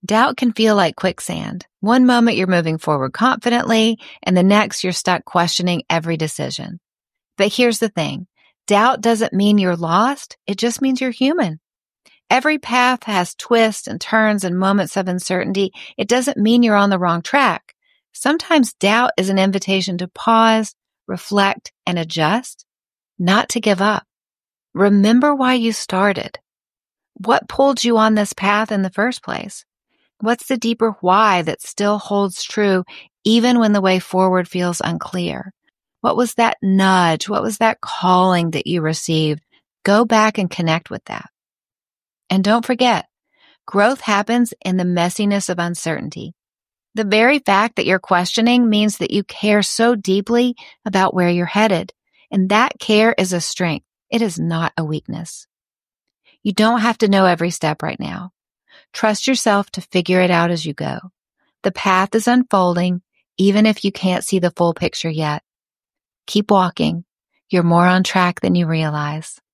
Doubt can feel like quicksand. One moment you're moving forward confidently, and the next you're stuck questioning every decision. But here's the thing. Doubt doesn't mean you're lost. It just means you're human. Every path has twists and turns and moments of uncertainty. It doesn't mean you're on the wrong track. Sometimes doubt is an invitation to pause, reflect, and adjust, not to give up. Remember why you started. What pulled you on this path in the first place? What's the deeper why that still holds true even when the way forward feels unclear? What was that nudge? What was that calling that you received? Go back and connect with that. And don't forget, growth happens in the messiness of uncertainty. The very fact that you're questioning means that you care so deeply about where you're headed. And that care is a strength. It is not a weakness. You don't have to know every step right now. Trust yourself to figure it out as you go. The path is unfolding, even if you can't see the full picture yet. Keep walking. You're more on track than you realize.